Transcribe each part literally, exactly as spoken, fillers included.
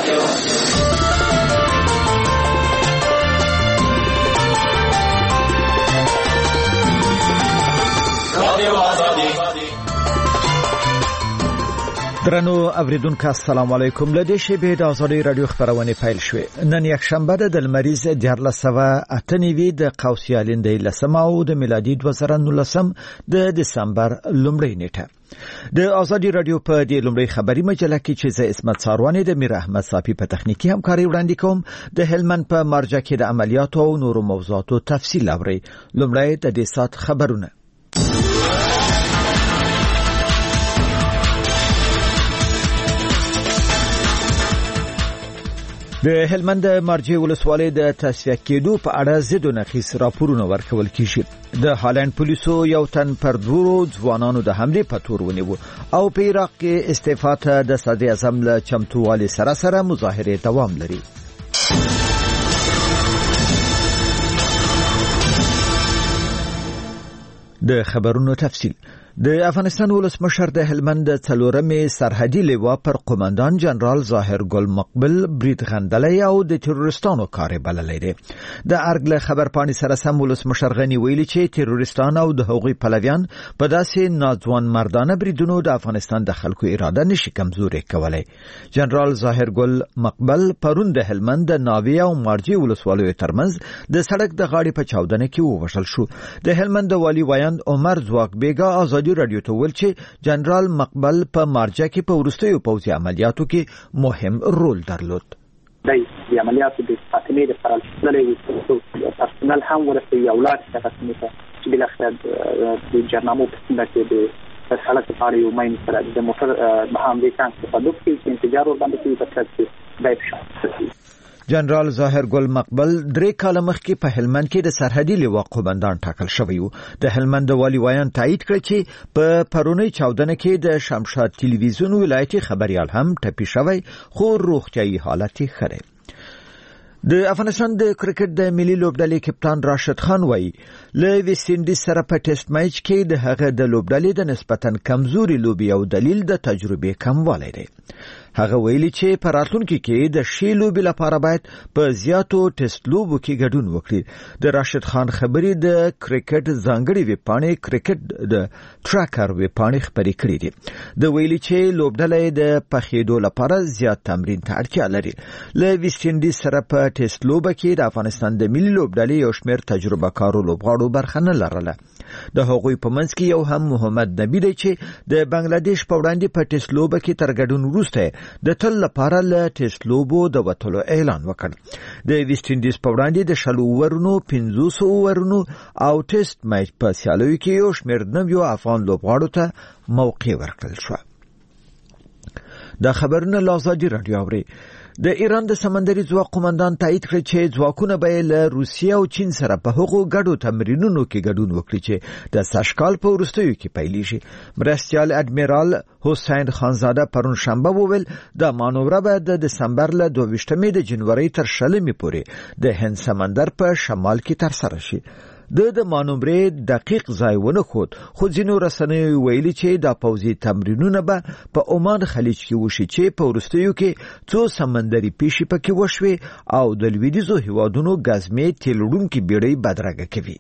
درنو اوریدونکو السلام علیکم. لدې شیبې د ازادي رادیو خبرونه پیل شوې. نن یک شنبه د لمریز دیارلس سوه اته نوي د قوسیالین د لسم او د میلادي دوه زره نولسم د دسمبر لومړۍ نیټه. د ازادي رادیو په دې لومړۍ خبري مجله کې چې زه اسمت ساروانی د میر احمد صافي په تخنیکی همکاري وړاندې کوم، د هلمند په مارجه کې د عملیاتو او نورو موضوعاتو تفصیل اوري. لومړی د دې سات خبرونه. د هلمند مارجه ولسوالۍ د تصفیه کېدو په اړه ضد او نقیص راپورونه ورکول کیږي. د هالند پولیسو یو تن پر دوه ځوانانو د حمله په تور ونیو او په عراق کې استعفا ته د صدر اعظم له چمتووالي سره سره مظاهره دوام لري. د خبرونو تفصیل. د افغانستان ولسمشر د هلمند څلورمې سرحدي لیوا پر قومندان جنرال ظاهر ګل مقبل برید غندلې او د تروریستانو کار بللې ده. د ارګ له خبر پاڼې سره سم ولسمشر غنی ویلي چې تروریستان او د هغوی پلویان په داسې ناځوان مردانه بریدونو د افغانستان د خلکو اراده نشي کمزوري کولای. جنرال ظاهر ګل مقبل پرون د هلمند د ناوی او مارجه ولسوالیو ترمنځ د سړک د غاړې په چاودنه کې ووژل شو. د هلمند والی وایند عمر زواک بیگا ازادي رادیو ته ویل چې جنرال مقبل په مارجه کې په وروستیو پوځي عملیاتو کې مهم رول درلود. د عملیاتو د فاطمه د فرالسلې او پرسنل هم ورته یو لاټ تفصیل چې بل اخر د جرنامو په څنډه کې د سړک په اړه یو ماین سره د موټر مهام د کانس په دوه کې انتظار وړاندې کوي په ترڅ دای په جنرال ظاهر ګل مقبل درې کاله مخکې په هلمند کې د سرحدي لیوا قومندان ټاکل شوی و. د هلمند والی وایان تایید کړ چې په پرونی چاودنه کې د شمشاد ټلویزیون ولایتي خبريال هم ټپي شوی خو روغتیايي حالت یې ښه دی. د افغانستان د کرکټ د ملي لوبډلې کپتان راشد خان وایي له ویسټ انډیز سره په ټیسټ میچ کې د هغه د لوبډلې د نسبتاً کمزوري لوبي او دلیل د تجربې کموالی دی. هغه ویلي چې په راتلونکي کې د شی لوبي لپاره باید په زیاتو ټیسټ لوبو کې ګډون وکړي. د راشد خان خبري د کرکټ ځانګړي ویبپاڼې کرکټ د ټریکر ویبپاڼې خبري کړې دي. د ویلي چې لوبډلې د پخېدو لپاره زیات تمرین ته اړتیا لري. له ویسټ انډیز سره په ټیسټ لوبه کې د افغانستان د ملي لوبډلې یو شمېر تجربه کارو لوبغاړو برخه نه لرله. د هغوی په منځ کې یو هم محمد نبی دی چې د بنگلاديش په وړاندې په ټیسټ لوبه کې تر ګډون وروسته د تل لپاره له ټیسټ لوبو د وټلو اعلان وکړ. د ویسټ انډیز په وړاندې د شلو ورونو پنځوس ورونو او ټیسټ میچ په سیالیو کې یو شمېر نویو افغان لوبغاړو ته موقع ورکړل شو. دا خبرونه لازادي رادیو اوري. د ایران د سمندري ځواک قومندان تایید کړ چې ځواکونه به له روسیه او چین سره په هغو ګډو تمرینونو کې ګډون وکړي چې د سشکال په وروستیو کې پیلیږي. مرستیال اډمیرال حسین خانزاده پرون شنبه وویل د مانور به د دسمبر له دوه ویشتمې د جنوري تر شلمې پورې د هند سمندر په شمال کې ترسره شي. د د مانورې دقیق ځای ونه خود خو ځینو رسنیو ویلي چې د پوځي تمرینونه به په عمان خلیج کې وشي چې په وروستیو کې څو سمندري پیښې پکې وشوي او د لویدیځو هیوادونو ګازمې تیل وړونکي بیړۍ بدرګه کوي.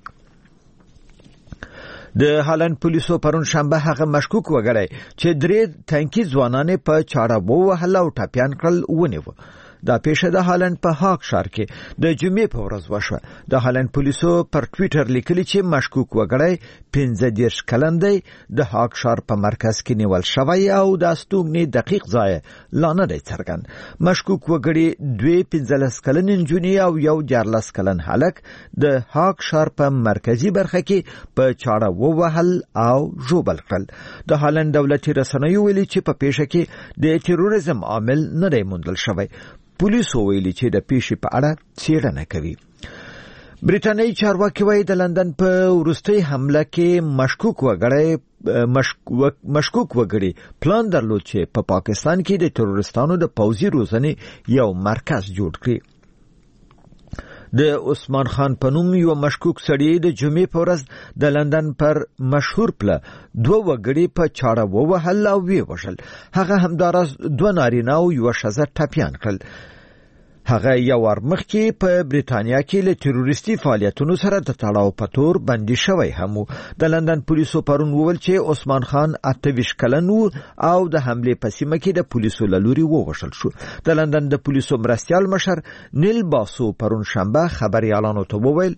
د هالند پولیسو پرون شنبه هغه مشکوک وګړي چې درې تانکی ځوانان په چاړه ووهل او ټاپیان کړل ونیو. دا پیښه د هالند په هاک ښار کې د جمعې په ورځ وشوه. د هالند پولیسو پر ټویټر لیکلي چې مشکوک وګړی پنځه دېرش کلن دی، د هاک ښار په مرکز کې نیول شوی او د استوګنې دقیق ځای لا نه دی څرګند. مشکوک وګړي دوه پنځلس کلن نجونې او یو دیارلس کلن هلک د هاک ښار په مرکزي برخه کې په چاړه ووهل او ژوبل کړل. د هالند دولتي رسنیو ویلي چې په پیښه کې د تروریزم عامل نه دی موندل شوی. پولیسو ویلي چې د پیښې په اړه څېړنه کوي. بریټانیایی چارواکي وايي د لندن په وروستۍ حمله کې مشکوک وګړي مشکوک وګړي پلان درلود چې په پاکستان کې د تروریستانو د پوځي روزنې یو مرکز جوړ کړي. د عثمان خان په نوم یو مشکوک سړی د جمعې په ورځ د لندن پر مشهور پله دوه وګړي په چاړه ووهل او ویې وژل. هغه همداراز دوه نارینه او یوه ښځه ټپیان کړل. هغه یو وار مخکې په بریتانیا کې له تروریستي فعالیتونو سره د تړاو په تور بندي شوی هم و. د لندن پولیسو پرون وویل چې عثمان خان اته ویشت کلن و او د حملې په سیمه کې د پولیسو له لوري ووژل شو. د لندن د پولیسو مرستیال مشر نیل باسو پرون شنبه خبریالانو ته وویل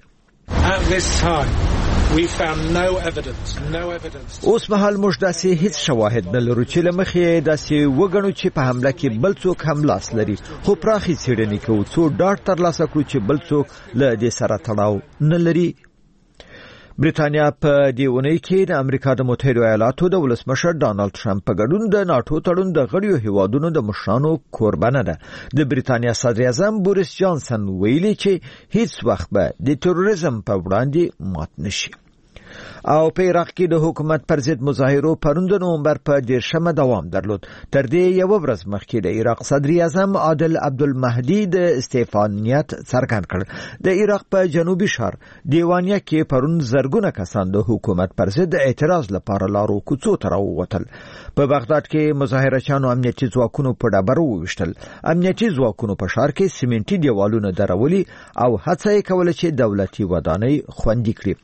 We found no evidence, no evidence. اوس مهال موږ داسې هیڅ شواهد نه لرو چې له مخې داسې وګڼو چې په حمله کې بل څوک هم لاس لري، خو پراخې څېړنې کوو څو ډاډ ترلاسه کړو چې بل څوک له دې سره تړاو نه لري. بریتانیا په دې اونۍ کې د امریکا د متحده ایالاتو د ولسمشر ډانلډ ټرمپ په ګډون د ناټو تړون د غړیو هیوادونو د مشرانو کوربانه ده. د بریتانیا صدر اعظم بوریس جانسن ویلي چې هیڅ وخت به د تروریزم په وړاندې مات نشي. او په عراق کې د حکومت پر ضد مظاهرو پرون د نومبر په دیرشمه دوام درلود. تر دې یو ورځ مخکې د عراق صدر اعظم عادل عبدالمهدي د استعفا نیت څرګند کړ. د عراق په جنوبي ښار دیوانیه کې پرون زرګونه کسان د حکومت پر ضد اعتراض لپاره لارو کوڅو ته راووتل. په بغداد کې مظاهرچیانو امنیتي ځواکونو په ډبرو وویشتل. امنیتي ځواکونو په ښار کې سیمنټي دیوالونه درولي او هڅه یې کوله چې دولتي ودانۍ خوندي کړي.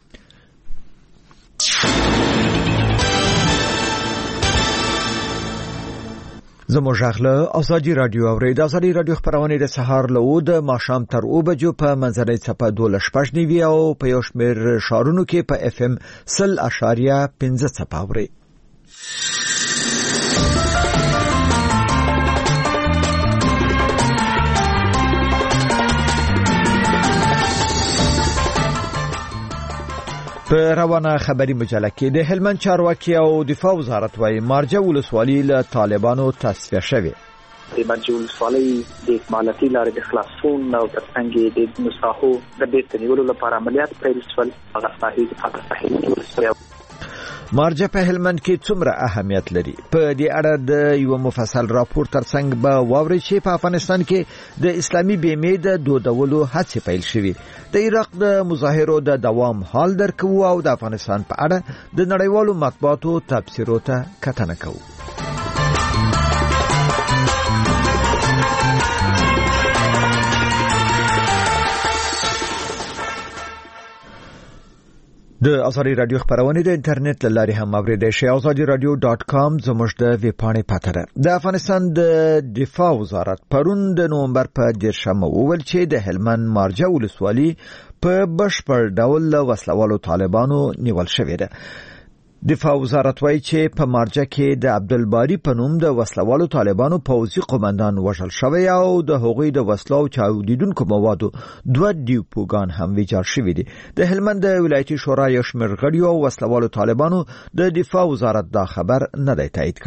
زموږ غله ازادي رادیو اورید. ازادي رادیو خبرونه د سهار له د ماښام تر او بجو په منځنۍ څپه دوه شپږ نیوي او په یو شمېر ښارونو کې په اف ام سل اشاریه پنځه څپه اوري. په روانه خبري مجله کې د هلمند چارواکي او دفاع وزارت وايي مارجه ولسوالي له طالبانو تصفیه شوه. د مارجه ولسوالي د اکمالاتي لارې د خلاصون او ترڅنګ د مساحو د بیرته نیولو لپاره عملیات پیل شول. هغه صحیح فقط صحیح مارجه په هلمند کې څومره اهمیت لري؟ په دې اړه د یو مفصل راپور ترڅنګ به واوري چې په افغانستان کې د اسلامي بیمې د دودولو هڅې پیل شوې. د عراق د مظاهرو د دوام حال درکو او د افغانستان په اړه د نړیوالو مطبوعاتو تبصرو ته کتنه کوو. د ازادي رادیو خبرونه د انټرنیټ له لارې هم اوریدئ شئ. ازادي رادیو ډاټ کام زموږ د ویب پاڼې پته ده. د افغانستان د دفاع وزارت پرون د نومبر په دیرشمه وویل چې د هلمند مارجه ولسوالي په بشپړ ډول له وسلوالو طالبانو نیول شوې ده. دفاع وزارت وايي چې په مارجه کې د عبدالباری په نوم د وسلوالو طالبانو پوځي قومندان وژل شوی او د هغوی د وسلو او چاودیدونکو موادو دوه ډیپوګان هم ویجاړ شوي دي. د هلمند ولایتي شورا یو شمېر غړي او وسلوالو طالبانو د دفاع وزارت دا خبر نه دی تایید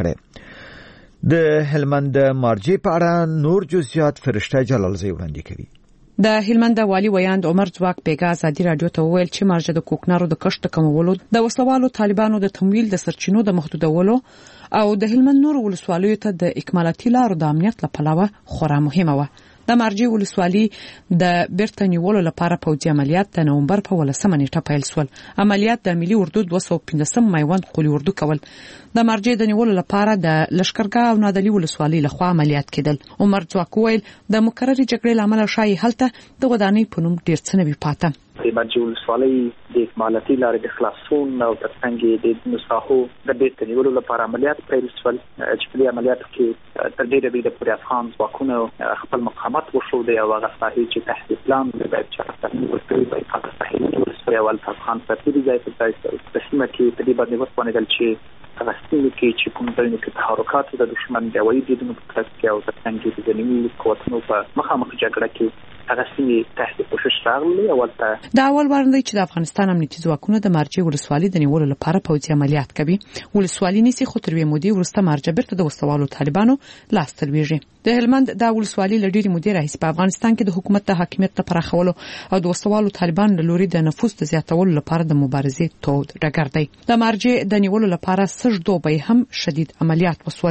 کړی. د هلمند مارجه په اړه نور جزئیات فرشته جلالزی وړاندې کوي. د هلمند والي ویاند عمر ځواک بیګا ازادي رادیو ته وویل چې مارجه د کوکنارو د کښت کمولو، د وسلوالو طالبانو د تمویل د سرچینو د محدودولو او د هلمند نور ولسوالیو ته د اکمالاتي لارو د امنیت لپاره خورا مهمه و. د مارجه ولسوالي د بیرته نیولو لپاره پوځي عملیات د نومبر په ولسمه نیټه پیل شول. عملیات د ملي اردو دوه سوه پنځه میوند قولي اردو کول. د مارجه د نیولو لپاره د لشکرګاه او نادلي ولسوالي لخوا عملیات کېدل. عمر ځواک ویل د مکرري جګړې لامل شایي هلته د ودانۍ په نوم ډیر څه نه وي پاته. د مارجه ولسوالي د اکمالاتي لارې د خلاصون او ترڅنګ د مساحو د بیرته نیولو لپاره عملیات پیل شول. چې په دې عملیاتو کې تر ډېره بریده پورې افغان ځواکونو خپل مقاومت وښود او هغه ساحې چې تحت پلان باید چارې ورکړي باید فقط صحیح ولسوالي اول افغان سرتیري ځای په ځای په سیمه کې په دې باندې وسپنېدل چې هغه سیمه کې چې کوم ځایونه کې تحرکات د دښمن د هوایي ډیرونو په ترڅ کې او ترڅنګ د ځینې قوتونو په مخامخ جګړه کې هغه سیمه تحت کوشش راغلي. اول ته دا اول وړاندې چې د افغانستان امنیتي ځواکونه د مارجه ولسوالي د نیولو لپاره پوځي عملیات کوي. ولسوالي نیسي خو تر یوې مودې وروسته مارجه بیرته د وسلوالو طالبانو لاس ته لویږي. د هلمند د ولسوالي له ډېرې مودې راهیسې په افغانستان کې د حکومت د حاکمیت د پراخولو او د وسلوالو طالبانو له لوري د نفوذ د زیاتولو لپاره د مبارزې تود ډګر دی. د مارجه د نیولو لپاره سږ دوبی هم شدید عملیات وسول.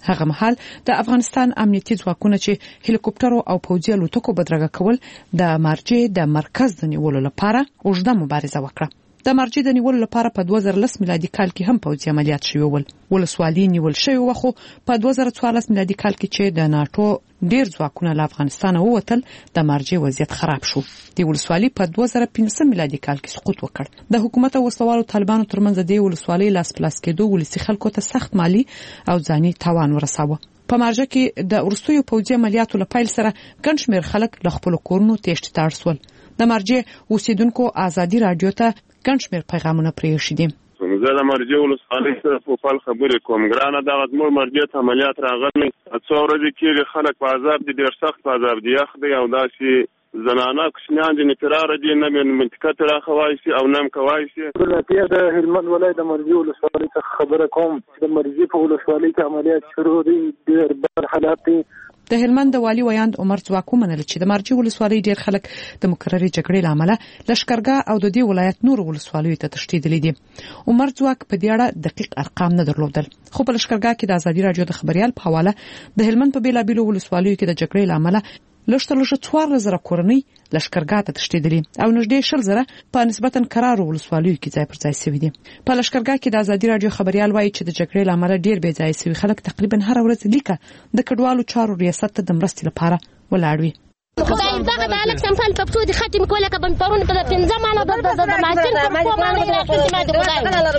هغه مهال د افغانستان امنیتي ځواکونه چې هلیکوپټر او پوځي الوتکو بدرګه کول د مارجې د مرکز د نیولو لپاره اوږده مبارزه وکړه. د مارجې د نیولو لپاره په دوه زره لس میلادي کال کې هم پوځي عملیات شوي ول. ولسوالي نیول شوی و خو په دوه زره څوارلس میلادي کال کې چې د ناتو ډیر ځواکونه له افغانستان ووتل د مارجې وضعیت خراب شو. د ولسوالي په دوه زره پنځه میلادي کال کې سقوط وکړ. د حکومت او وسلوالو طالبانو ترمنځ د ولسوالي لاس پلاس کېدو ولسی خلکو ته سخت مالی او ځاني تاوان ورساوه. په مارجه کې د ورستیو پوځي عملیاتو لپاره سره ګڼ شمېر خلک له خپل کورونو تېښتې ته اړ شول. د مارجې اوسیدونکو ازادي رادیو ته ګڼ شمېر پیغامونه پرېښي دي. زه د مرجې ولسوالۍ سره په فل خبرې کوم. ګرانه دغه زموږ مرجې ته عملیات راغلي څو ورځې کېږي، خلک په عذاب دي، ډېر سخت په عذاب دي، یخ دی او داسې زنانه کوچنیان دي، فراره دي، نه مې منطقه ته راخوای شي او نه م کوای شي. زه د هلمند ولایت د مرجې ولسوالۍ څخه خبره کوم. د مرجې په ولسوالۍ کې عملیات شروع دي، ډېر بد حالات دي. د هلمند والي ویاند عمر ځواک ومنل چې د مرجې ولسوالۍ ډیر خلک د مکررې جګړې لامل لشکرګاه او د دې ولایت نور ولسوالیو ته تښتېدلي دي. عمر ځواک په دې اړه دقیق ارقام نه درلودل، خو په لشکرګاه کې د ازادي رادیو د خبريال په حواله د هلمند په بیلابیلو ولسوالیو کې د جګړې لامل لږ تر لږه څوارلس زره کورنۍ لشکرګاه ته تښتېدلي او نږدې شل زره په نسبتا قرارو ولسوالیو کې ځای پر ځای شوي دي. په لشکرګاه کې د ازادي رادیو خبريال وایي چې د جګړې لامل ډیر بې ځای شوي خلک تقریبا هر ورځ لیکه د کډوالو چارو ریاست ته د مرستې لپاره ولاړ وي. خدای دغه د الک سمفل په پټو دي ختم کوله ک بن پرون په پنځه مانه د د ماشين په کومه نه راځي ما د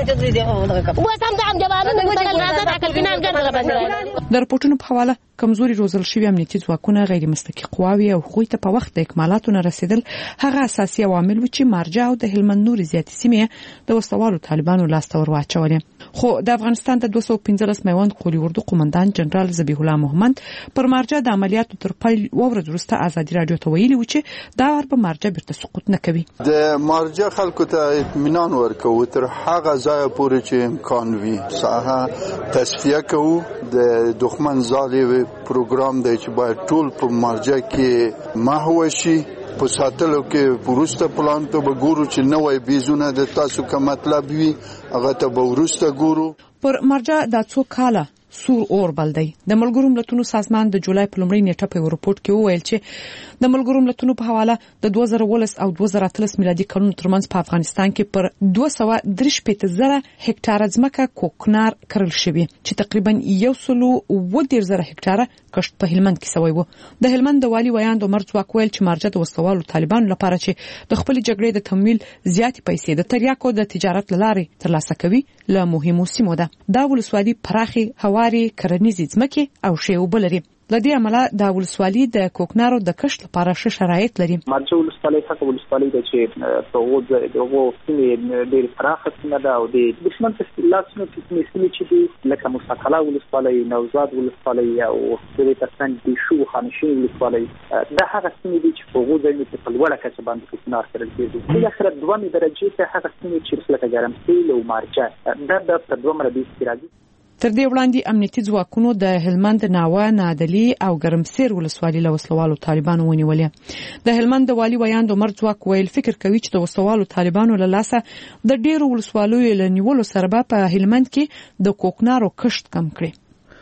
خدای و سم د عم جوابونه مدل راځه د کلبینان ګرځه باندې د رپورټونو په حواله کمزوري روزل شوی امنیتي ځواکونه غیر مستقیم قواوی او خو ته په وخت د اکمالاتو نه رسیدل هغه اساسي عوامل و چې مارجه او د هلمند نور زیاتې سیمې د وسوالو طالبانو لاس ته ورواچولې. خو د افغانستان د دوه سوه پنځلس میوند قولي اردو قومندان جنرال ذبیح الله محمد پر مارجه د عملیاتو تر پیل ورځ وروسته ازادي رادیو ته ویلي و چې دا ور په مارجه بیرته سقوط نه کوي. د مارجه خلکو ته اطمینان ورکوي تر هغه ځای پورې چې امکان وي. ساحه تصفیه کوو، د دښمن ځالې پروګرام دی چې باید ټول په مارجه کې محو شي. په ساتلو کې ورسته پلان ته به ګورو چې نوې بیزونه د تاسو کوم مطلب وي هغه ته به ورسته ګورو. پر مارجه د څو کاله سور اور بل دی. د ملګرو ملتونو سازمان د جولای په لومړۍ نیټه په رپورت کې وویل چې د ملګرو ملتونو په حواله د دوه زره ولس او دوه زره اتلس میلادي کلونو ترمنځ په افغانستان کې پر دوه سوه درې شپېته زره هکټاره ځمکه کوکنار کرل شوی چې تقریبا یو سلو اووه دېرش زره هکټاره کښت په هلمند کې شوی و. د هلمند د والي ویاند عمر ځواک ویل چې مارجه د وسوالو طالبانو لپاره چې د خپل جګړې د تمویل زیاتې پیسې د تریاکو د تجارت لارې ترلاسه کوي له مهمو سیمو ده. دا ولسوالي پراخي هواري کرنیزې ځمکې او شی اوبه لري. لدې عمله د ولسوالي د کوکنارو د کښت لپاره ښه شرایط لري. مارجه ولسوالي څخه ولسوالي د چې په وګړو دغه سیمې ډېر پراخه سیمه ده او د دښمن په لاسونو کې سیمې چې دي لکه مستقله ولسوالي، نوزاد ولسوالي او د ترڅنګ د شو خانشین ولسوالي دا هغه سیمې دي چې په وګړو کې په لوړه کچه باندې کوکنار کرل کېږي. په اخر دوه درجه ته هغه سیمې چې لکه ګرمسیل او مارجه دا د په دوه مربع کې راځي. تر دې وړاندې امنیتي ځواکونو د هلمند ناوه، نادلی او ګرمسیر ولسوالۍ له وسلوالو طالبانو ونیولې. د هلمند والي ویاند عمر ځواک ویل فکر کوي چې د وسلوالو طالبانو له لاسه د ډیرو ولسوالیو له نیولو سره به په هلمند کې د کوکنارو کښت کم کړي.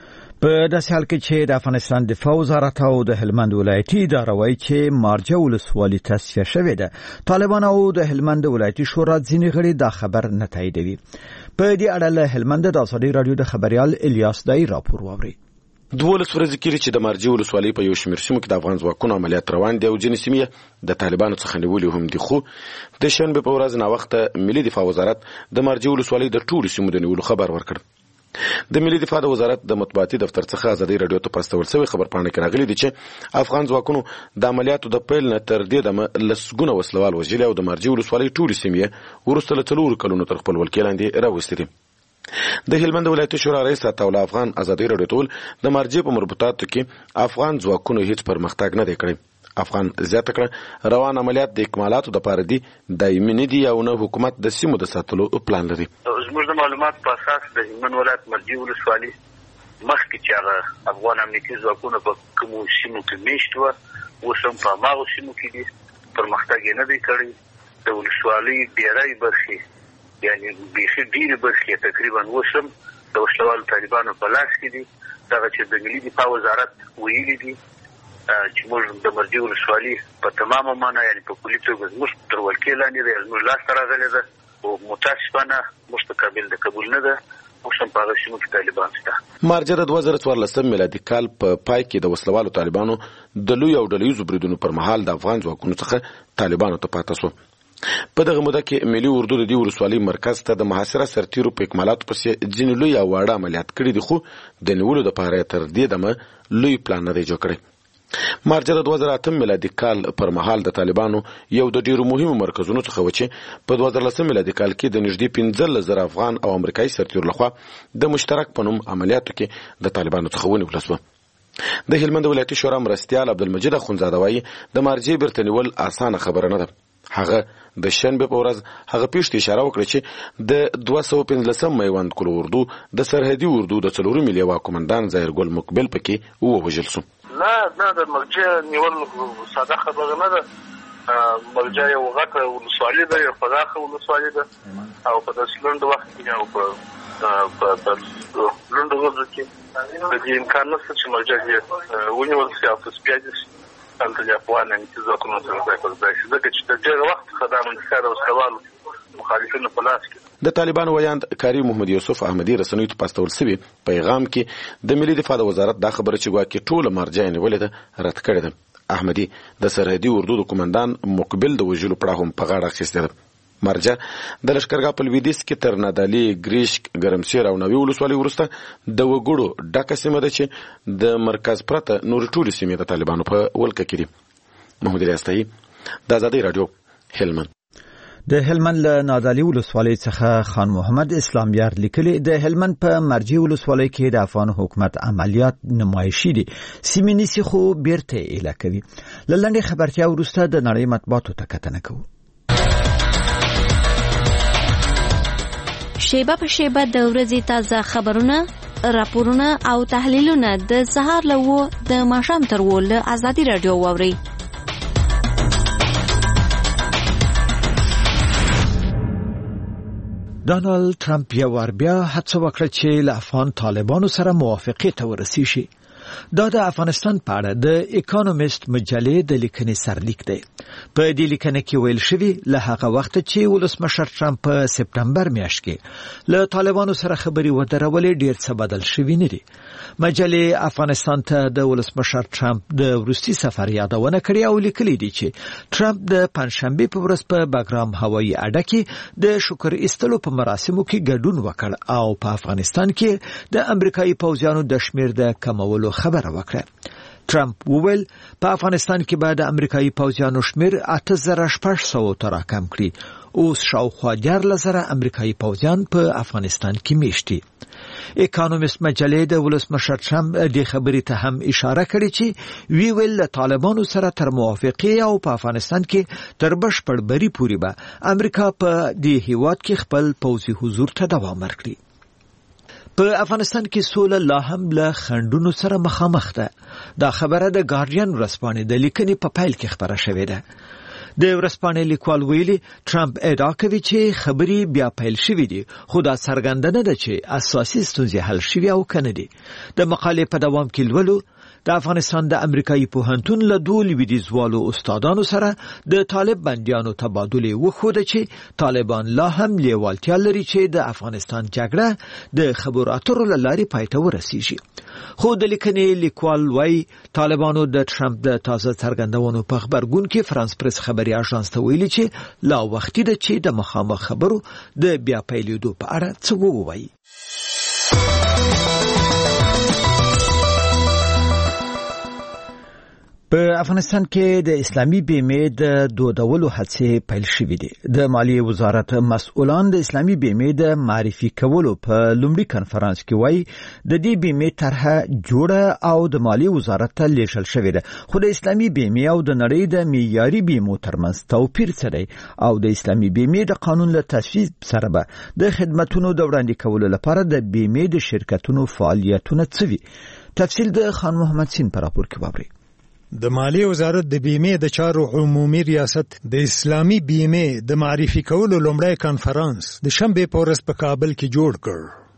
په داسې حال کې چې د افغانستان دفاع وزارت او د هلمند ولایتي اداره وايي چې مارجه ولسوالي تصفیه شوې ده، طالبان او د هلمند ولایتي شورا ځینې غړي دا خبر نه تاییدوي. په دې اړه له هلمند د ازادي رادیو د خبريال الیاس دای راپور واوري. دولس ورځې کېږي چې د مارجې ولسوالۍ په یو شمېر سیمو کې د افغان ځواکونو عملیات روان دي او ځینې سیمې د طالبانو څخه نیولې هم دي. خو د شنبې په ورځ ناوخته ملي دفاع وزارت د مارجې ولسوالۍ د ټولو سیمو د نیولو خبر ورکړ. د ملي دفاع د وزارت د مطبوعاتي دفتر څخه ازادي رادیو ته پاستول شوی خبرپاڼه کې راغلي دي چې افغان ځواکونو د عملیاتو د پیل نه تر دې دمه لسګونه وسلوال وژلي او د مارجې ولسوالۍ ټولې سیمې وروسته له څلورو کلونو تر خپل ولکې لاندې راوستې دي. د هلمند ولایتي شورا رئیس عطاالله افغان ازادي رادیو ته ویل د مارجې په مربوطاتو کې افغان ځواکونو هیڅ پرمختګ نه دی کړی. افغان زیاته کړه روان عملیات د اکمالاتو د پاره دي دایمي نه دي او نه حکومت د سیمو د ساتلو پلان لري. زموږ د معلومات په اساس د هلمند ولایت مارجې ولسوالۍ مخکې چې هغه افغان امنیتي ځواکونه په کومو سیمو کې میشت وه اوس هم په هماغو سیمو کې دي، پرمختګ یې نه دی کړی. د ولسوالۍ ډېری برخې یعنې بیخي ډېرې برخې تقریبا اوس هم د وسلوالو طالبانو په لاس کې دي. دغه چې د ملي دفاع وزارت ویلي دي چې موږ د مرجې ولسوالي په تمامه معنا یعنی په کلي توګه زموږ تر ولکې لاندې ده، زموږ لاسته راغلې ده او متاسفانه موږ ته قابل د قبول نه ده. موږ هم په هغه سیمو کې طالبان شته. مارجه د دوه زره څوارلسم میلادي کال په پای کې د وسلوالو طالبانو د لوی او ډلهییزو بریدونو پر مهال د افغان ځواکونو څخه طالبانو ته پاته شو. په دغه موده کې ملي اردو د دې ولسوالۍ مرکز ته د محاصره سرتیرو په اکمالاتو پسې ځینې لوی او واړه عملیات کړي دي، خو د نیولو دپاره تر دې دمه لوی پلان نه دی جوړ کړی. مارچ د دوه زره اتم میلادي کال پر مهال د طالبانو یو د ډیرو مهمو مرکزونو څخه و چې په دوه زره لسم میلادي کال کې د نږدې پنځلس زره افغان او امریکایي سرتیرو لخوا د مشترک په نوم عملیاتو کې د طالبانو څخه ونیول شوه. د هلمند ولایتي شورا مرستیال عبدالمجید اخندزاده وایي د مارجې بیرته نیول اسانه خبره نه ده. هغه د شنبه په ورځ هغه پیښ ته اشاره وکړه چې د دوه سوه پنځلسم میوند کلو اردو د سرحدي اردو د څلورم لیوا قومندان ظاهر ګل مقبل پکې ووژل شو. نه نه د مرجې نیول ساده خبره نه ده. مرجې یو غټه ولسوالي ده، یو پراخه ولسوالي ده او په داسې لنډ وخت کې او په لنډ ورځو کې د دې امکان نشته چې مرجې ونیول شي او تسبیح شي. هلته د افغان امنیتي ځواکونو سره ځای پر ځای شي، ځکه چې د ډېر وخت څخه دا منتخب او سوال مخالفینو په لاس کې. د طالبانو ویاند کاری محمد یوسف احمدي رسنیو ته پاستول سوي پیغام کې د ملي دفاع د وزارت دا خبره چې ګواکې ټوله مرجع نیولې ده رد کړې ده. احمدي د سرحدي اردو د قومندان مقبل د وژلو پړه هم په غاړه اخیستې ده. مرجع د لشکرګاه په لویدیځ کې تر نادالي، ګریشک، ګرمسیر او نوي ولسوالۍ وروسته د وګړو ډکه سیمه ده چې د مرکز پرته نورې ټولې سیمې د طالبانو په ولکه کې دي. محمود ریاستایي د ازادۍ راډیو هلمند. د هلمند له نادالي ولسوالۍ څخه خان محمد اسلام یار لیکلي د هلمند په مرجې ولسوالۍ کې د افغان حکومت عملیات نمایشي دي، سیمې نیسي خو بیرته ایله کوي. له لنډې خبرتیا وروسته د نړۍ مطبوعاتو ته کتنه کوو. شیبه په شیبه د ورځې تازه خبرونه، راپورونه او تحلیلونه د سهار له و د ماښام تر و له ازادي راډیو واورئ. ډانالډ ټرمپ یو وار بیا هڅه وکړه چې له افغان طالبانو سره موافقې ته ورسیږي. دا د افغانستان په اړه د اکونومیست مجلې د لیکنې سرلیک دی. په دې لیکنه کې ویل شوی له هغه وخت چې ولسمشر ټرمپ په سپتمبر میاشت کې له طالبانو سره خبرې ودرولې ډیر څه بدل شوی نه دي. مجلې افغانستان ته د ولسمشر ټرمپ د وروستي سفر یادونه کړې او لیکلي دي چې ټرمپ د پنځشنبه په ورځ په باګرام هوایي اډه کې د شکر ایستلو په مراسمو کې ګډون وکړ او په افغانستان کې د امریکایي پوځیانو د شمیر د کمولو خبره وکړه. ټرمپ وویل په افغانستان کې به د امریکایي پوځیانو شمیر اته زره شپږ سوه ته راکم کړي. اوس شاوخوا دیارلس زره امریکایي پوځیان په افغانستان کې میشت دي. اکونومیست مجلې د ولسمشر ټرمپ د خبرې ته هم اشاره کړې چې وی ویل له طالبانو سره تر موافقې او په افغانستان کې تر بشپړ بری پورې به امریکا په دې هیواد کې خپل پوځي حضور ته دوام ورکړي. په افغانستان کې سوله لا هم له خنډونو سره مخامخ ده. دا خبره د ګارډین ورځپاڼې د لیکنې په پیل کې خبره شوې ده. د ورځپاڼې لیکوال ویلي ټرمپ ادعا کوي چې خبرې بیا پیل شوې دي، خو دا څرګنده ده چې اساسي ستونزې حل شوې او کنه دي. د مقالې په دوام کې لولو د افغانستان د امریکایي پوهنتون له دوه لویدیځوالو استادانو سره د طالب بندیانو تبادله وخوده چې طالبان لا هم لیوالتیا لري چې د افغانستان جګړه د خبرو اترو له لارې پای ته ورسیږي. خو د لیکنې لیکوال وايي طالبانو د ټرمپ د تازه څرګندونو په خبرګون کې فرانس پریس خبري اژانس ته ویلي چې لا وخت دی چې د مخامخ خبرو د بیا پیلېدو په اړه څه ووایي. په افغانستان کې د اسلامي بیمې د دودولو هڅې پیل شوې دي. د مالیې وزارت مسؤلان د اسلامي بیمې د معرفي کولو په لومړي کنفرانس کې وایي د دې بیمې طرحه جوړه او د مالیې وزارت ته لیږل شوې ده، خو د اسلامي بیمې او د نړۍ د معیاري بیمو ترمنځ توپیر څه دی او د اسلامي بیمې د قانون له تصویب سره به د خدماتونو د وړاندې کولو لپاره د بیمې د شرکتونو فعالیتونه څه وي. تفصیل د خان محمد سین پر راپور کې واورئ. د مالیې وزارت د بیمې د چارو عمومي ریاست د اسلامي بیمې د معرفي کولو لومړی کنفرانس د شنبه په ورځ په کابل کې جوړ کړ.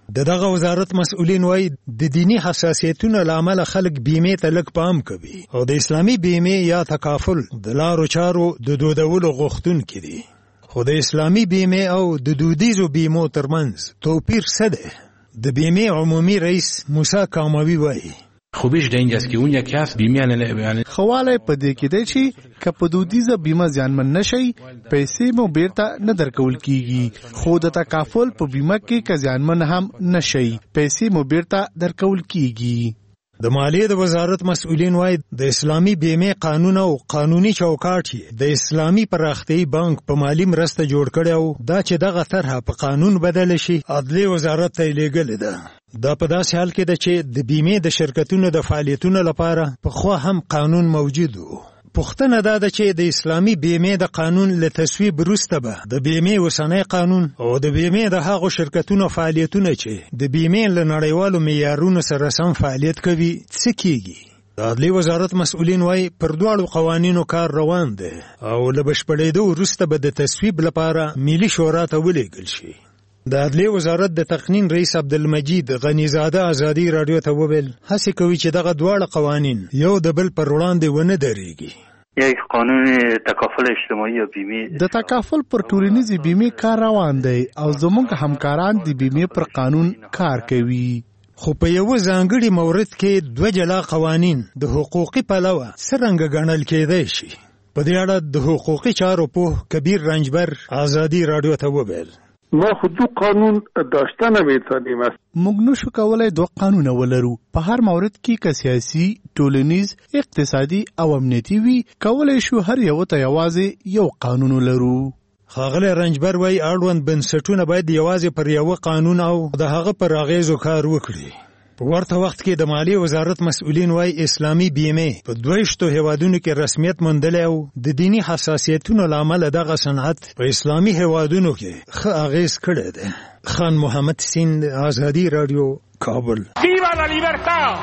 د دغه وزارت مسؤلین وایي د دینی حساسیتونو له امله خلک بیمې ته لږ پام کوي او د اسلامي بیمې یا تکافل د لارو چارو د دودولو غوښتونکي دي. خو د اسلامي بیمې او د دودیزو بیمو ترمنځ توپیر څه دی؟ د بیمې عمومي رئیس موسی کاموی وایي خوبیش در اینجاست که اون یکی هست بیمه یعنی خواله په دې کې دی چې که په دودیزه بیمه زیانمن نشي پیسې مو بیرته نه درکول کیږي، خو د تکافل په بیمه کې که زیانمن هم نشي پیسې مو بیرته درکول کیږي. د مالیې د وزارت مسؤلین وایي د اسلامي بیمې قانون او قانوني چوکاټ د اسلامي پراختیایي بانک په مالی مرسته جوړ کړی او دا چې دغه طرحه په قانون بدل شي عدلي وزارت ته یې لیږلې ده. دا په داسې حال کې ده چې د بیمې د شرکتونو د فعالیتونو لپاره پخوا هم قانون موجود و. پوښتنه دا ده چې د اسلامي بیمې د قانون له تصویب وروسته به د بیمې اوسنی قانون او د بیمې د هغو شرکتونو فعالیتونه چې د بیمې له نړیوالو معیارونو سره سم فعالیت کوي څه کیږي؟ د عدلي وزارت مسؤلین وایي پر دواړو قوانینو کار روان دی او له بشپړېدو وروسته به د تصویب لپاره ملي شورا ته ولیږل شي. د عدلي وزارت د تقنین رئیس عبدالمجید غنیزاده ازادي راډیو ته وویل هڅه کوي چې دغه دواړه قوانین یو د بل پر وړاندې ونه درېږي. یک قانون تکافل اجتماعي او بیمه د تکافل پر ټولنیزې بیمې کار روان دی او زموږ همکاران د بیمې پر قانون کار کوي. خو په یو ځانګړي مورد کې دوه جلا قوانین د حقوقي پلوه څرنګه ګڼل کېدای شي؟ په دې اړه د حقوقي چارو پوه کبیر رنجبر ازادي راډیو ته وویل ما خو دو قانون داشتن بهترین است. موږ نشو کولای دوه قانون ولرو. په هر مورد کې که سیاسي، ټولنیز، اقتصادي او امنیتي وي کولای شو هر یو ته یوازې یو قانون ولرو. ښاغلی رنجبر وایي اړوند بنسټونه باید یوازې پر یوه قانون او د هغه پر اغیزو کار وکړي. په ورته وخت کې د مالیې وزارت مسؤلین وایي اسلامي بیمې په دویشتو هیوادونو کې رسمیت موندلی او د دینی حساسیتونو له امله دغه صنعت په اسلامي هیوادونو کې ښه اغیز کړی دی. خان محمد سیند، ازادي راډیو، کابل. ویوا لا لیبرتا!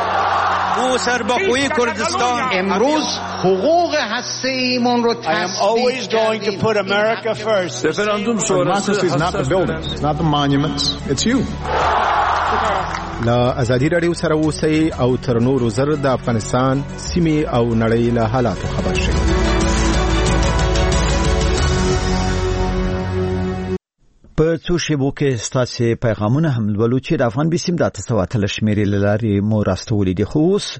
او سرباخوی کردستان امروز حقوق هسته‌ایمون رو I am always going to put America first. Referendum sonrası is not the buildings, not the monuments, it's you. لا ازادي راډیو سره اوسئ او تر نورو زر د افغانستان سیمې او نړۍ له حالاتو خبر شئ. په څو شیبو کې ستاسو پیغامونه هم ولولو چې د افغان بسیم د تسواتل شمیرې لارې مو راستولې دي. خو اوس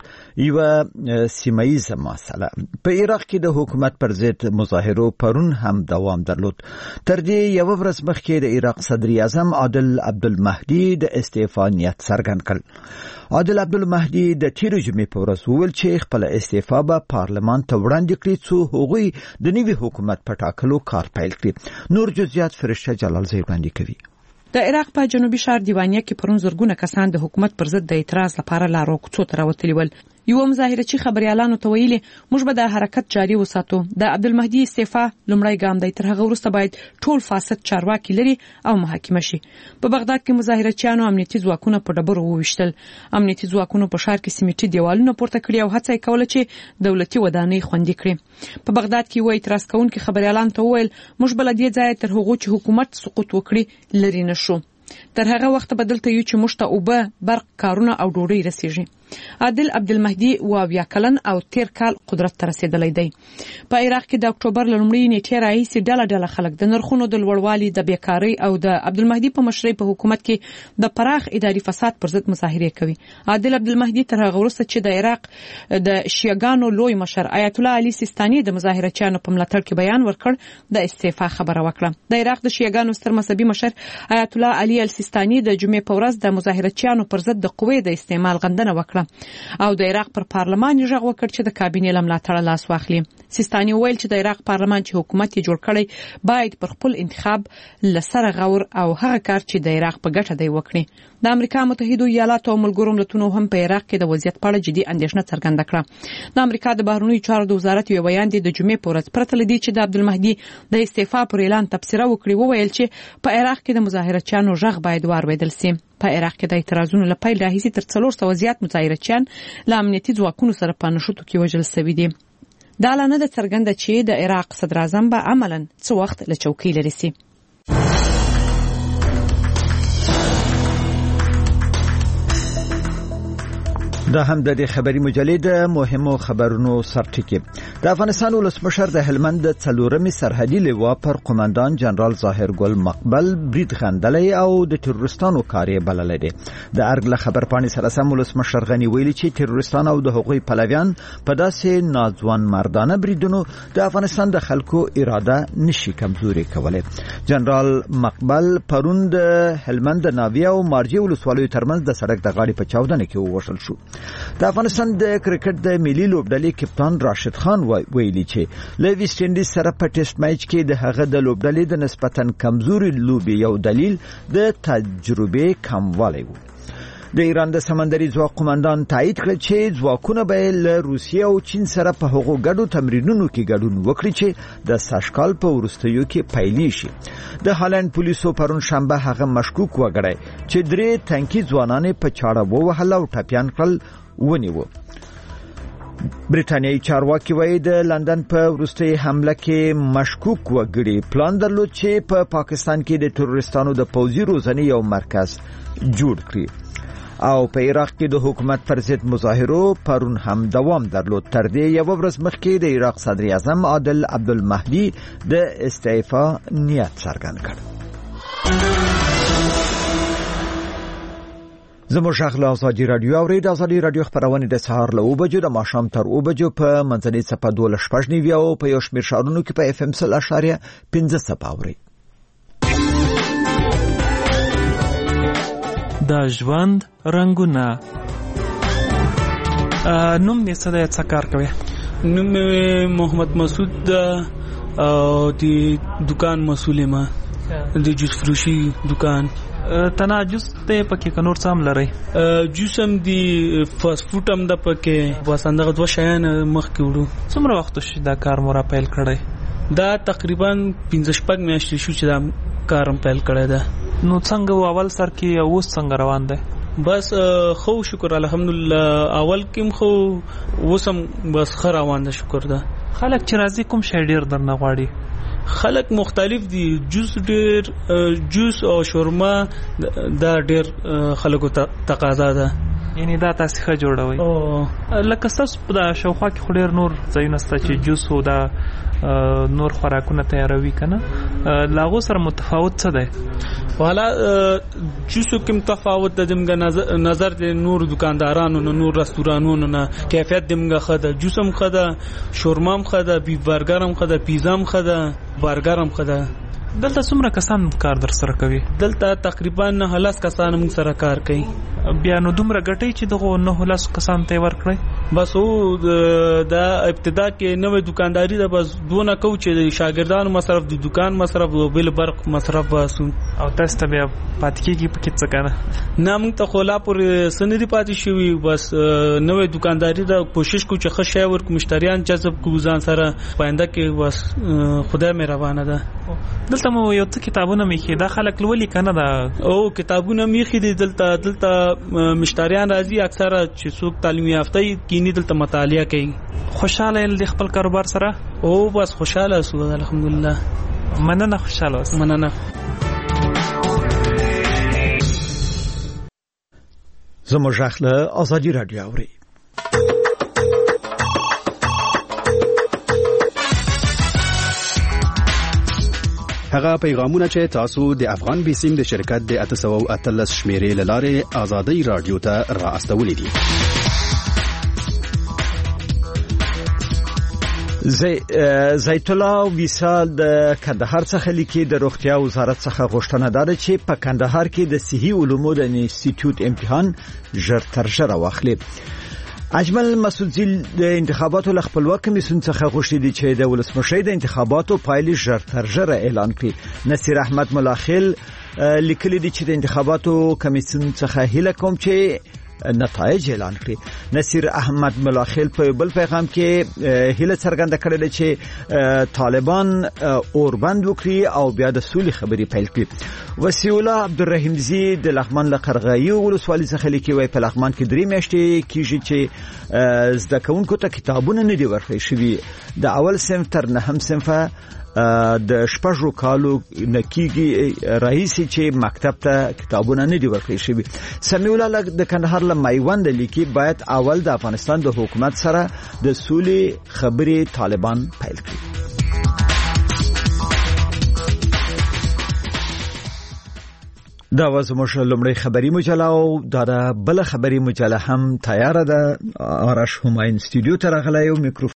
یو سیمایي مسله په عراق کې د حکومت پر ضد مظاهرو پرون هم دوام درلود. تر دې یو ورځ مخکې د عراق صدر اعظم عادل عبدالمهدي د استعفا نیت څرګند کړ. عادل عبدالمهدي د تیرو جمعې په ورځ وویل چې خپل استعفا به پارلمان ته وړاندې کړي څو هغوی د نوي حکومت په ټاکلو کار پیل کړي. نور جزئیات فرشته جلال زی وړاندې کوي. د عراق په جنوبي ښار دیوانیه کې پرون زرګونه کسان د حکومت پر ضد د اعتراض لپاره لارو کوڅو ته راوتلي ول. یو مظاهرچی خبريالانو ته ویلي موږ به د حرکت جاري وساتو. د عبدالمهدي استعفا لومړی ګام دی، تر هغه وروسته باید ټول فاسد چارواکي لري او محاکمه شي. په بغداد کې مظاهرچیانو امنیتي ځواکونه په ډبرو وویشتل. امنیتي ځواکونو په ښار کې سیمټي دیوالونه پورته کړي او هڅه یې کوله چې دولتي ودانۍ خوندي کړي. په بغداد کې وایي اعتراض کوونکي خبريالانو ته وویل موږ بل دې ځای تر هغه چې حکومت سقوط وکړي لري نشو. تر هغه وخت بدلته یو چې مشته اوبه برق کارونه او ډوډۍ رسیږي. عادل عبدالمهدي واویا کلن او تیر کال قدرت ته رسیدلی دی. په عراق کې د اکتوبر لومړۍ نیټې راهیسې ډله ډله خلک د نرخونو د لوړوالي، د بیکارۍ او د عبدالمهدي په مشرۍ په حکومت کې د پراخ اداري فساد پر ضد مظاهرې کوي. عادل عبدالمهدي تر هغه وروسته چې د عراق د شیعاګانو لوی مشر آیت الله علي سیستاني د مظاهرچیانو په ملاتړ کې بیان ورکړ، د استعفا خبره وکړه. د عراق د شیعاګانو ستر مذهبي مشر آیت الله علي السیستاني د جمعې په ورځ د مظاهرچیانو پر ضد د قوې د استعمال غندنه وکړه او د عراق پر پارلمان یې غږ وکړ چې د کابینې له ملاتړه لاس واخلي. سیستاني ویل چې د عراق پارلمان چې حکومت یې جوړ کړی باید پر خپل انتخاب لسره غور او هغه کار چې د عراق په ګټه دی وکړي. د امریکا متحده ایالاتو او ملګرو ملتونو هم په عراق کې د وضعیت په اړه جدي اندېښنه څرګنده کړه. د امریکا د بهرنیو چارو د وزارت یو بیان دی د جمعې په ورځ پرته لدی چې د عبدالمهدي د استعفا پر اعلان تبصره وکړي وویل چې په عراق کې د مظاهرچیانو غږ باید واورېدل شي. په عراق کې د اعتراضونو لپاره راهیسي تر څلور سوه زیات مظاهرچیان له امنیتي ځواکونو سره په نښتو کې وژل شوي دي. دا لا نه ده څرګنده چې د عراق صدر اعظم به عملاً څه وخت له چوکۍ لري سي. دا هم د خبري مجلې د مهمو خبرونو سرټکی. د افغانستان ولسمشر د هلمند د څلورمې سرحدي لیوا پر قومندان جنرال ظاهر ګل مقبل برید غندلې او د تروریستانو کارې بللې دي. د ارګ له خبر پاڼې سره سم ولسمشر غنی ویلي چې تروریستان او د حقوقي پلویان په داسې ناځوان مردانه بریدونو د افغانستان د خلکو اراده نشي کمزوري کولای. جنرال مقبل پرون د هلمند د ناویه او مارجه ولسوالیو ترمنځ د سړک د غاړې په چاودنه کې ووژل شو. د افغانستان د کرکټ د ملي لوبډلې کپتان راشد خان ویلي چې له ویسټ انډیز سره په ټیسټ میچ کې د هغه د لوبډلې د نسبتاً کمزوري لوبي یو دلیل د تجربه کموالی و. د ایران د سمندري ځواک قومندان تایید کړ چې ځواکونه به له روسیې او چین سره په هغو ګډو تمرینونو کې ګډون وکړي چې د ساشکال په وروستیو کې پیلې شي. د هالند پولیسو پرون شنبه هغه مشکوک وګړي چې درې تنکي ځوانان په چاړه ووهل او ټپيان کړل ونیو. بریټانیایی چارواکي وایي د لندن په وروستي حمله کې مشکوک وګړي پلان درلود چې په پا پاکستان کې د تروریستانو د پوځي روزنې یو مرکز جوړ کړي. او په عراق کې د حکومت پر ضد مظاهرو پرون هم دوام درلود. تر دې یو ورځ مخکې د عراق صدر اعظم عادل عبدالمهدي د استعفا نیت څرګند کړ. زموږ شغله ازادي رادیو اورید. ازادي رادیو خبرونه د سهار له اوه بجو د ماښام تر اوه بجو په منځنۍ څپه دوه شپږ نیوي او په یو شمېر ښارونو کې په اف ام سل اشاریه پنځه څپه اوري. د ژوند رنگونه. نوم دې څه دی، څه کار کوي؟ نوم مې محمد مسعود او د دکان مسؤل ما د جوس فروشي دکان. تنا جوس ته پکې کنور سام لري؟ جوس هم دی فاست فود هم د پکې بس اندغه دوه شیان مخ کې وړو. څومره وخت شي دا کار مورا پیل کړی؟ دا تقریبا پنځه شپږ میاشتې شو چې دا کارم پیل کړی ده. نو څنګه اول سر کې اوس څنګه روان دی؟ بس خو شکر الحمدلله. اول کې خو وسم بس خ روان ده شکر ده. خلک چې راځي کوم شی ډیر درنه غواړي؟ خلک مختلف دي. جوس ډیر جوس او شورما دا ډیر خلکو تقاضا ده. یعنی دا تاسو ښه جوړوي. او لکه تاسو په شاوخوا کې خډیر نور ځایونه ستا چې جوس او دا نور خوراکونه تیاروي کنه، لاغو سره متفاوت څه دی؟ والا جوسو کې متفاوت د دمګه نظر د نور دکاندارانو نه نور رستورانونو نه کیفیت دمګه خده. جوسم خده، شورمام خده، بیف برګرم خده، پیزام خده، برګرم خده. دلته څومره کسان کار در سره کوي؟ دلته تقریبا نه هلاس کسان موږ سره کار کوي. بیا نو دومره ګټي چې دغه نه هلاس کسان ته ورکړي؟ بس او دا ابتدا کې نوې دکانداری ده. بس دونه کو چې شاګردانو مصرف د دکان مصرف او بل برق مصرف واسو. او تاسو ته بیا پات کېږي پکې څه کنه؟ نه موږ ته خلا پر سندې پاتې شوی. بس نوې دکانداری ده. کوشش کو چې ښه شی ورک مشتریان جذب کو ځان سره پاینده کې. بس خدای مې روانه ده. دلته مو یو څه کتابونه میخي دا خلک لولي کنه؟ دا او کتابونه میخي دي دلته. دلته مشتریان راځي اکثره چې څوک تعلیم یافته کینی دلته مطالعه کوي. خوشاله ال خپل کاروبار سره؟ او بس خوشاله اوسو الحمدلله. مننه. خوشاله اوسه. مننه. زموږ شغله ازادي رادیو اوري. هغه پیغامونه چې تاسو د افغان بیسیم د شرکت د اته سوه او اتلس شمیرې لاره ازادي رادیو ته را استولې دي. زی زیت الله ویسال د کندهار څخه لیکي د روغتیا وزارت څخه غوښتنه ده چې په کندهار کې د صحي علومو د انسټیټیوټ امتحان ژر تر ژره واخلي. اجمل مسعودی د انتخاباتو له خپلواک کمیسیون څخه غوښتي دي چې د ولسمشر د انتخاباتو پایلې ژر تر ژره اعلان کړي. نصیر احمد ملاخیل لیکلي دي چې د انتخاباتو کمیسیون څخه هیله کوم چې نتایج اعلان کړي. نصیر احمد ملاخیل په بل پیغام کې هیله څرګنده کړې ده چې طالبان اوربند وکړي او بیا د سولې خبرې پیل کړي. وسیع الله عبدالرحیم زی د لغمان له قرغایي ولسوالۍ څخه لیکي وای په لغمان کې درې میاشتې کیږي چې زده کوونکو ته کتابونه نه دي ورکړل شوي. د اول صنف تر نهم صنفه د شپږو کالو نکیږي رئیس چې مکتب ته کتابونه نه دی ورکړي شوی. سمیع الله د کندهار له میوند لیکي باید اول د افغانستان د حکومت سره د سولې خبرې طالبان پیل کړي. دا وزموش لمړی خبری مجله او دا بل خبری مجله هم تیار ده. آرش هماین استودیو ته راغلی او میکروفون